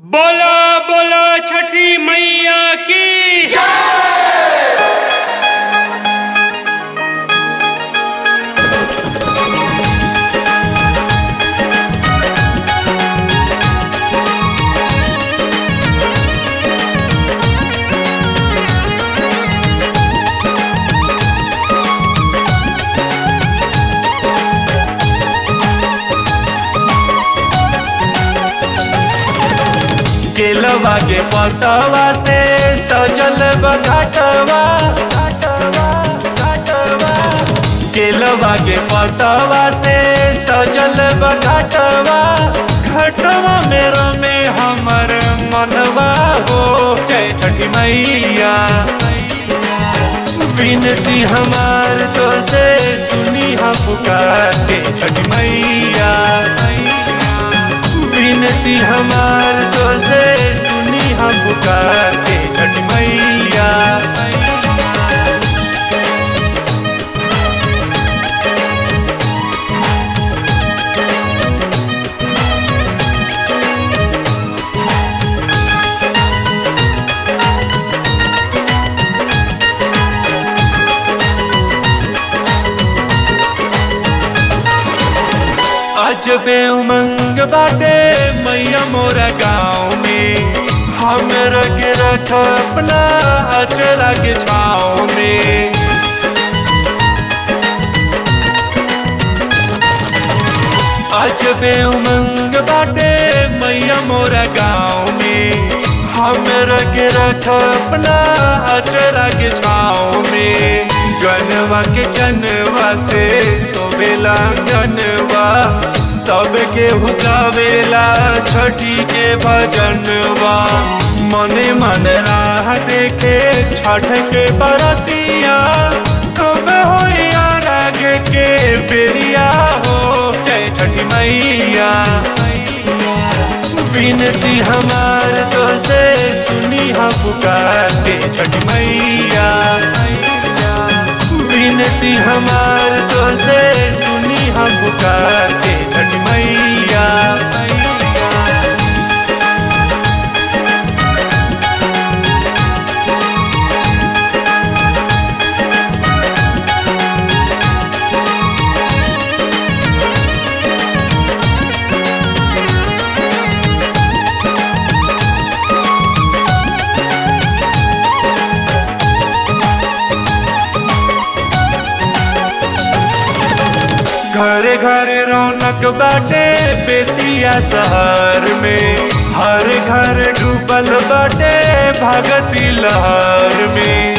बोलो बोलो छठी मैया की केलवा के पतवा से सजल घाटवा केलवा के पतवा से सजल घाटवा घाटवा मेरो में हमर मनवा हो जय छठी मैया विनती हमार तो से सुनी हम पुकार के छठी मैया विनती हमार तो से सुनी हम पुकार के छठी मैया अजबे उमंग बाटे मैया मोरा गाँव में हम रख अपना अचरा के छाँव में अजबे उमंग बाटे मैया मोरा गाँव में हम रख अपना अचरा के छाँव में गनवा के जनवा से सोवेला जनवा सबके हुकावेला छठी के भजनवा मने मन राह देखे छठ के बरतिया कब हो राग के बेरिया हो जय छठी मैया विनती हमार तो से सुनी हम पुकार के छठी मैया विनती हमार तो से सुनी हम पुकार के छठी मैया घरे घरे रौनक बाटे बेतिया शहर में हर घर डूबल बाटे भगती लहर में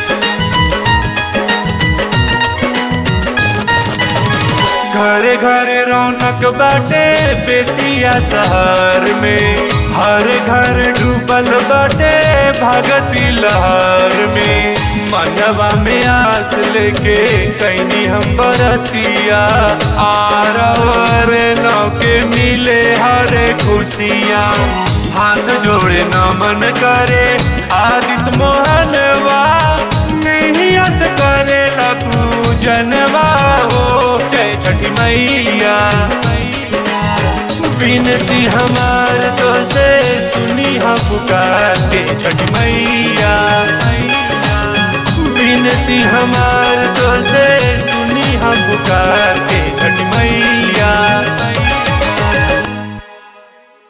घरे घरे रौनक बाटे बेतिया शहर में हर घर डूबल बाटे भगती लहर में मनवा में आस लेके कैनी हम बरतिया आर नौ के मिले हरे खुशियाँ हाथ जोड़े नमन करे आदित्य मोहनवा नहीं हस करे पूजनवा हो जय छठी मैया विनती हमार तो से सुनी हम पुकार के छठी मैया विनती हमार तो से सुनी हम पुकार के छठी मैया।